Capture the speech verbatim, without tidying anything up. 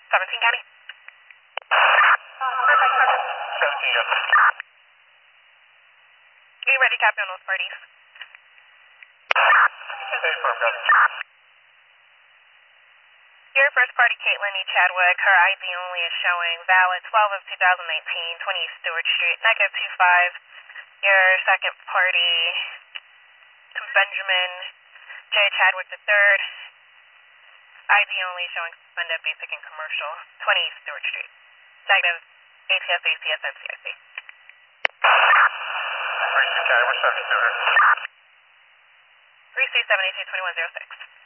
seventeen County. seventeen, yes. Are you ready, copy on those parties? Hey, firm, got it. Your first party, Caitlin E. Chadwick, her I D only is showing valid twelve of two thousand nineteen, twenty East Stewart Street, negative two five. Your second party, Benjamin J. Chadwick the third, I D only showing suspended basic and commercial, twenty East Stewart Street, negative A T S A C S N C I C. Three C County, we're seventy-two here. three C seven eight two two one zero six.